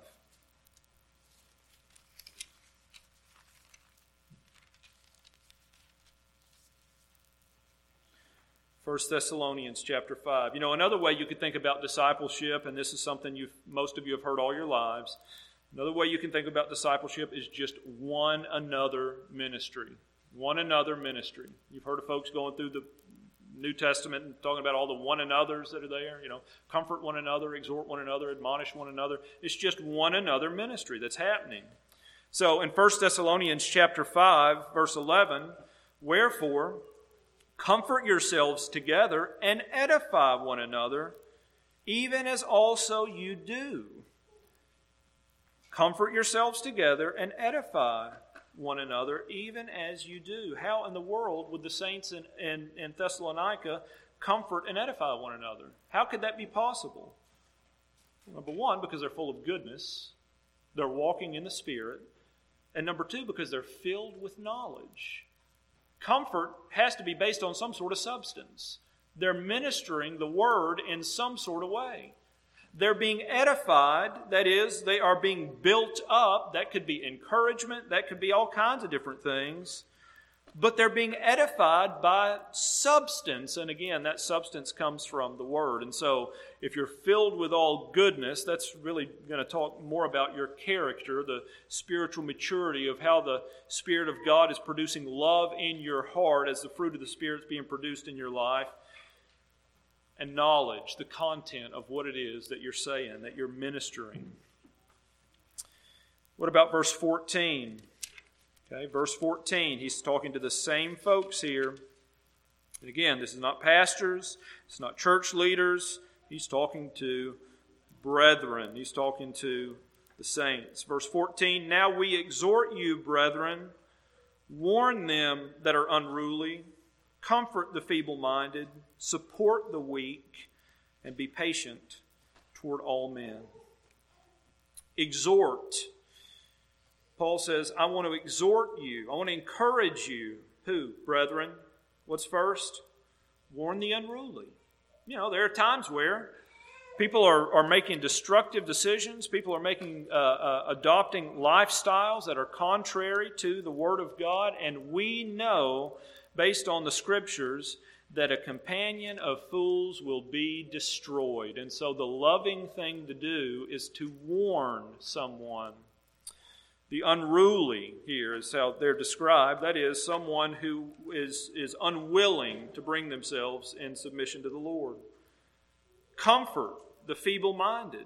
1 Thessalonians chapter 5. Another way you could think about discipleship, and this is something most of you have heard all your lives, another way you can think about discipleship is just one another ministry. One another ministry. You've heard of folks going through the New Testament and talking about all the one another's that are there. Comfort one another, exhort one another, admonish one another. It's just one another ministry that's happening. So in 1 Thessalonians chapter 5, verse 11, wherefore, comfort yourselves together and edify one another, even as also you do. Comfort yourselves together and edify one another, even as you do. How in the world would the saints in Thessalonica comfort and edify one another? How could that be possible? Number one, because they're full of goodness. They're walking in the Spirit. And number two, because they're filled with knowledge. Comfort has to be based on some sort of substance. They're ministering the Word in some sort of way. They're being edified, that is, they are being built up. That could be encouragement, that could be all kinds of different things. But they're being edified by substance. And again, that substance comes from the Word. And so, if you're filled with all goodness, that's really going to talk more about your character, the spiritual maturity of how the Spirit of God is producing love in your heart as the fruit of the Spirit is being produced in your life. And knowledge, the content of what it is that you're saying, that you're ministering. What about verse 14? Okay, verse 14, he's talking to the same folks here. And again, this is not pastors, it's not church leaders. He's talking to brethren. He's talking to the saints. Verse 14, now we exhort you, brethren, warn them that are unruly, comfort the feeble-minded, support the weak, and be patient toward all men. Exhort. Paul says, I want to exhort you. I want to encourage you. Who, brethren? What's first? Warn the unruly. There are times where people are making destructive decisions. People are adopting lifestyles that are contrary to the Word of God. And we know, based on the Scriptures, that a companion of fools will be destroyed. And so the loving thing to do is to warn someone. The unruly here is how they're described. That is, someone who is unwilling to bring themselves in submission to the Lord. Comfort the feeble-minded.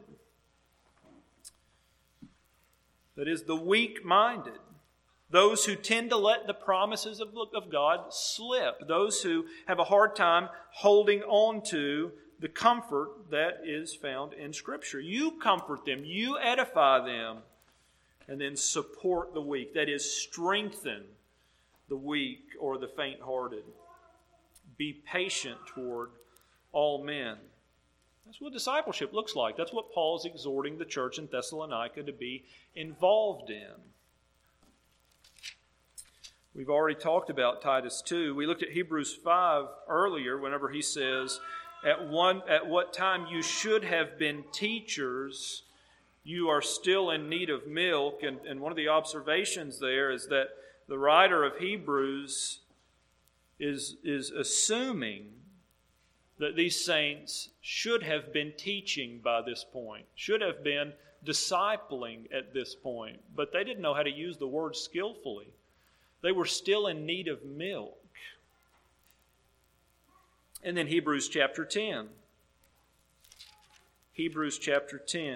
That is, the weak-minded. Those who tend to let the promises of God slip. Those who have a hard time holding on to the comfort that is found in Scripture. You comfort them. You edify them. And then support the weak. That is, strengthen the weak, or the faint-hearted. Be patient toward all men. That's what discipleship looks like. That's what Paul is exhorting the church in Thessalonica to be involved in. We've already talked about Titus 2. We looked at Hebrews 5 earlier whenever he says, at what time you should have been teachers, you are still in need of milk. And one of the observations there is that the writer of Hebrews is assuming that these saints should have been teaching by this point, should have been discipling at this point, but they didn't know how to use the word skillfully. They were still in need of milk. And then Hebrews chapter 10. Hebrews chapter 10.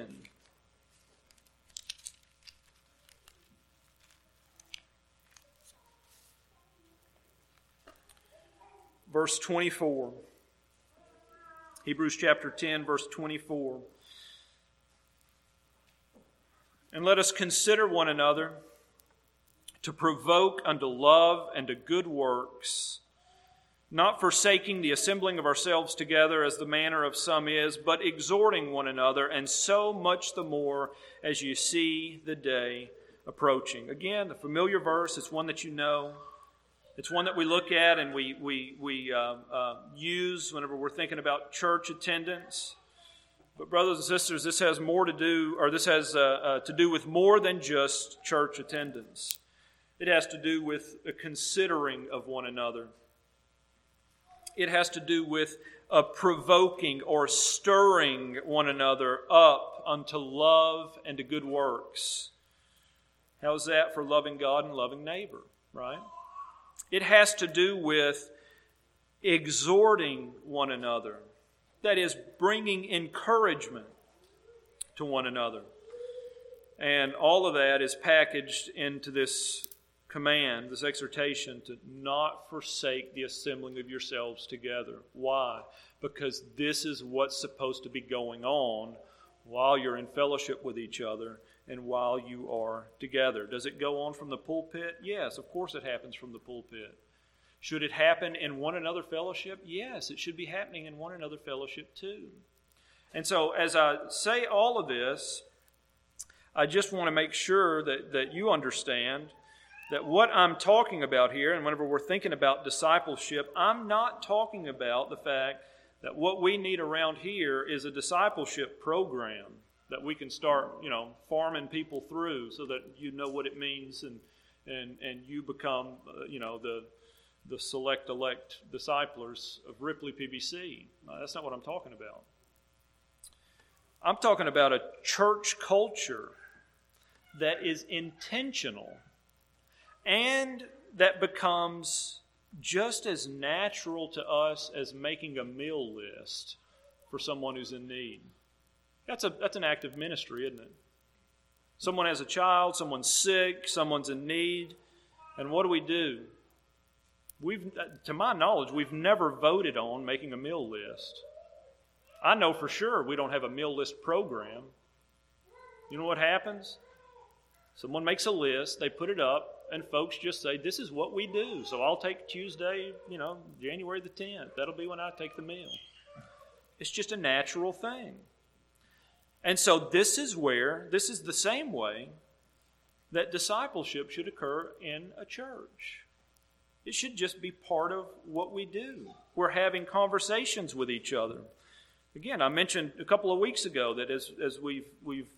Verse 24. Hebrews chapter 10, verse 24. And let us consider one another to provoke unto love and to good works, not forsaking the assembling of ourselves together as the manner of some is, but exhorting one another, and so much the more as you see the day approaching. Again, a familiar verse. It's one that you know. It's one that we look at and we use whenever we're thinking about church attendance. But brothers and sisters, this has more to do, or this has to do with more than just church attendance. It has to do with a considering of one another. It has to do with a provoking or stirring one another up unto love and to good works. How's that for loving God and loving neighbor, right? It has to do with exhorting one another. That is, bringing encouragement to one another. And all of that is packaged into this command, this exhortation to not forsake the assembling of yourselves together. Why? Because this is what's supposed to be going on while you're in fellowship with each other and while you are together. Does it go on from the pulpit? Yes, of course it happens from the pulpit. Should it happen in one another fellowship? Yes, it should be happening in one another fellowship too. And so as I say all of this, I just want to make sure that you understand that what I'm talking about here, and whenever we're thinking about discipleship, I'm not talking about the fact that what we need around here is a discipleship program that we can start, farming people through so that you know what it means and you become, the select-elect disciplers of Ripley PBC. That's not what I'm talking about. I'm talking about a church culture that is intentional and that becomes just as natural to us as making a meal list for someone who's in need. That's an act of ministry, isn't it? Someone has a child, someone's sick, someone's in need, and what do? To my knowledge, we've never voted on making a meal list. I know for sure we don't have a meal list program. You know what happens? Someone makes a list, they put it up, and folks just say, this is what we do. So I'll take Tuesday, January the 10th. That'll be when I take the meal. It's just a natural thing. And so this is the same way that discipleship should occur in a church. It should just be part of what we do. We're having conversations with each other. Again, I mentioned a couple of weeks ago that as we've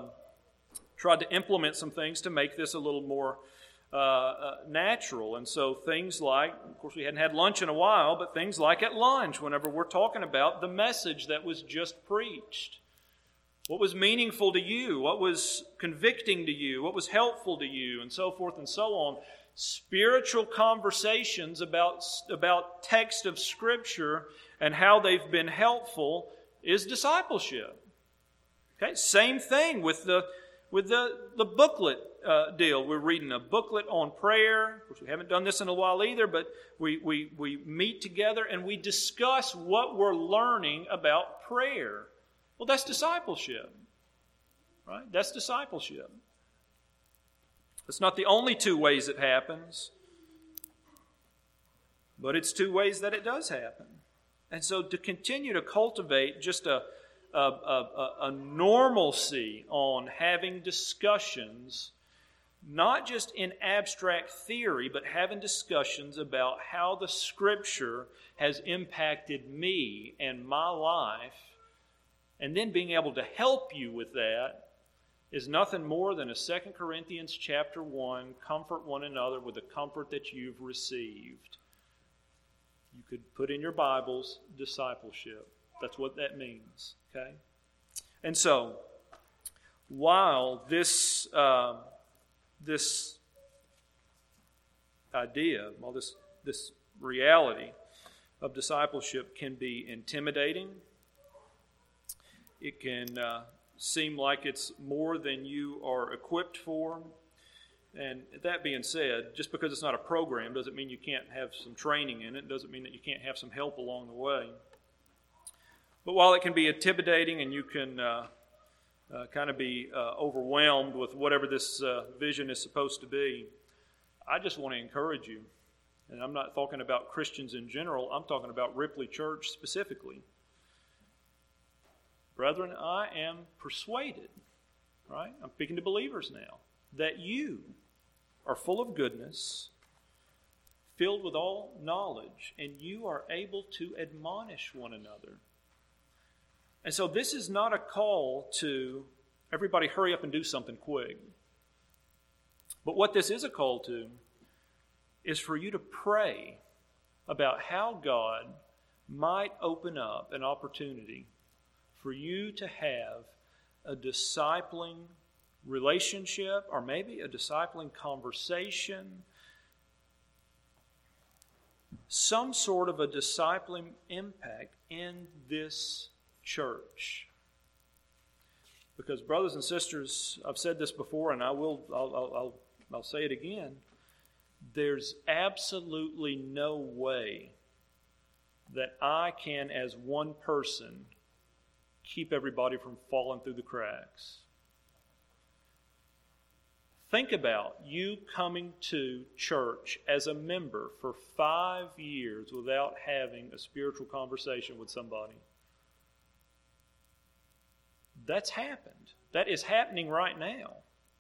tried to implement some things to make this a little more natural. And so things like, of course we hadn't had lunch in a while, but things like at lunch, whenever we're talking about the message that was just preached. What was meaningful to you? What was convicting to you? What was helpful to you? And so forth and so on. Spiritual conversations about text of Scripture and how they've been helpful is discipleship. Okay, same thing with the booklet deal. We're reading a booklet on prayer. Of course, we haven't done this in a while either, but we meet together and we discuss what we're learning about prayer. Well, that's discipleship, right? That's discipleship. It's not the only two ways it happens. But it's two ways that it does happen. And so to continue to cultivate just a normalcy on having discussions, not just in abstract theory, but having discussions about how the Scripture has impacted me and my life, and then being able to help you with that, is nothing more than a 2 Corinthians chapter 1, comfort one another with the comfort that you've received. You could put in your Bibles, discipleship. That's what that means, okay? And so, while this idea, while this reality of discipleship can be intimidating, it can seem like it's more than you are equipped for. And that being said, just because it's not a program doesn't mean you can't have some training in it. Doesn't mean that you can't have some help along the way. But while it can be intimidating and you can kind of be overwhelmed with whatever this vision is supposed to be, I just want to encourage you. And I'm not talking about Christians in general. I'm talking about Ripley Church specifically. Brethren, I am persuaded, right? I'm speaking to believers now, that you are full of goodness, filled with all knowledge, and you are able to admonish one another. And so this is not a call to everybody hurry up and do something quick. But what this is a call to is for you to pray about how God might open up an opportunity for you to have a discipling relationship, or maybe a discipling conversation, some sort of a discipling impact in this church. Because, brothers and sisters, I've said this before, and I'll say it again. There's absolutely no way that I can, as one person, keep everybody from falling through the cracks. Think about you coming to church as a member for 5 years without having a spiritual conversation with somebody. That's happened. That is happening right now.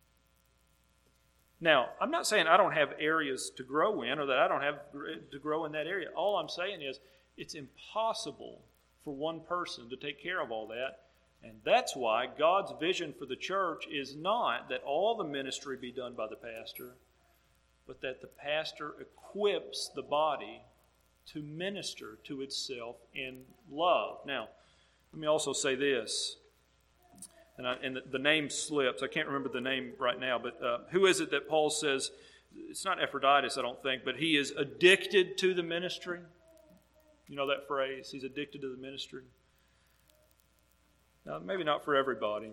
Now, I'm not saying I don't have areas to grow in or that I don't have to grow in that area. All I'm saying is it's impossible for one person to take care of all that. And that's why God's vision for the church is not that all the ministry be done by the pastor, but that the pastor equips the body to minister to itself in love. Now, let me also say this, and the name slips. I can't remember the name right now, but who is it that Paul says, it's not Epaphroditus, I don't think, but he is addicted to the ministry? You know that phrase, he's addicted to the ministry? Now, maybe not for everybody,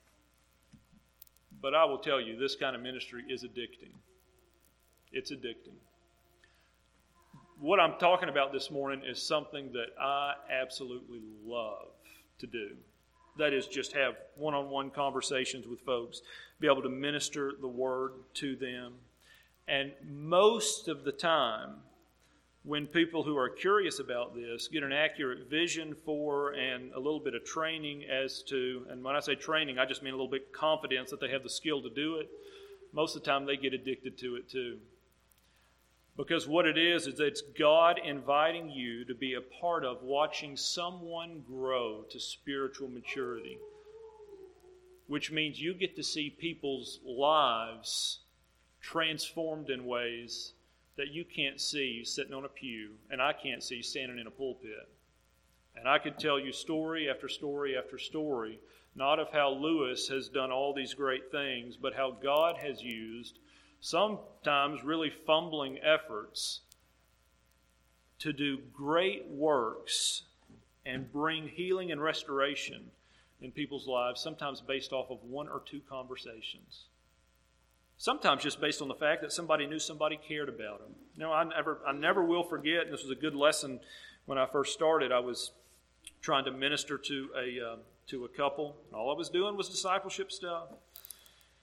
but I will tell you, this kind of ministry is addicting. It's addicting. What I'm talking about this morning is something that I absolutely love to do. That is, just have one-on-one conversations with folks, be able to minister the Word to them. And most of the time, when people who are curious about this get an accurate vision for and a little bit of training as to, and when I say training, I just mean a little bit confidence that they have the skill to do it, most of the time they get addicted to it too. Because what it is it's God inviting you to be a part of watching someone grow to spiritual maturity, which means you get to see people's lives transformed in ways that you can't see sitting on a pew, and I can't see standing in a pulpit. And I could tell you story after story after story, not of how Lewis has done all these great things, but how God has used sometimes really fumbling efforts to do great works and bring healing and restoration in people's lives, sometimes based off of 1 or 2 conversations. Sometimes just based on the fact that somebody knew somebody cared about them. You know, I never will forget, and this was a good lesson when I first started. I was trying to minister to a couple, and all I was doing was discipleship stuff.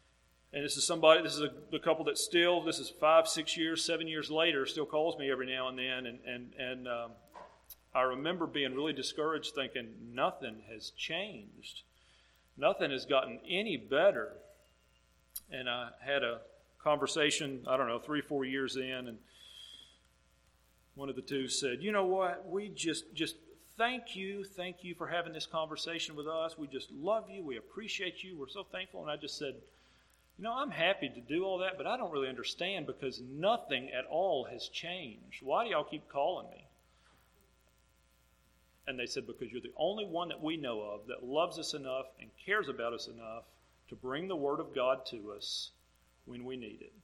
And this is the couple that still, this is 5, 6 years, 7 years later, still calls me every now and then. And I remember being really discouraged, thinking nothing has changed. Nothing has gotten any better. And I had a conversation, 3, 4 years in, and one of the two said, "You know what? We just thank you for having this conversation with us. We just love you. We appreciate you. We're so thankful." And I just said, I'm happy to do all that, but I don't really understand because nothing at all has changed. Why do y'all keep calling me? And they said, because you're the only one that we know of that loves us enough and cares about us enough to bring the Word of God to us when we need it.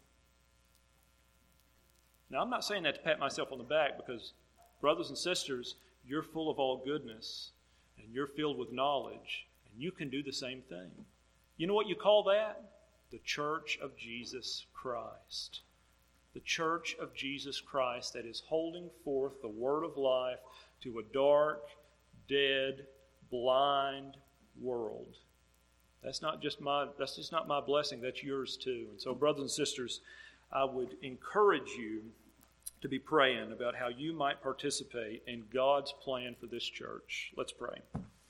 Now, I'm not saying that to pat myself on the back because, brothers and sisters, you're full of all goodness and you're filled with knowledge and you can do the same thing. You know what you call that? The Church of Jesus Christ. The Church of Jesus Christ that is holding forth the Word of life to a dark, dead, blind world. That's just not my blessing, that's yours too. And so, brothers and sisters, I would encourage you to be praying about how you might participate in God's plan for this church. Let's pray.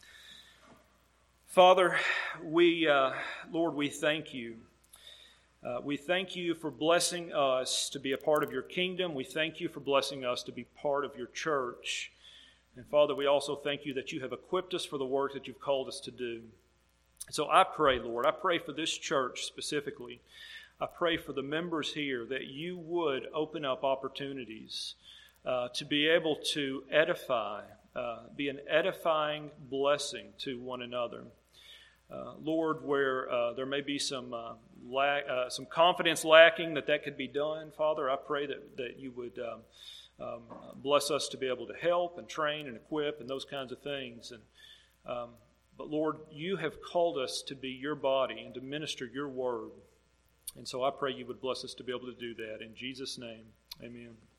Father, Lord, we thank you. We thank you for blessing us to be a part of your kingdom. We thank you for blessing us to be part of your church. And Father, we also thank you that you have equipped us for the work that you've called us to do. So I pray, Lord, I pray for this church specifically. I pray for the members here that you would open up opportunities to be able to edify, be an edifying blessing to one another. Lord, where there may be some confidence lacking that could be done, Father, I pray that you would bless us to be able to help and train and equip and those kinds of things. But Lord, you have called us to be your body and to minister your word. And so I pray you would bless us to be able to do that. In Jesus' name, amen.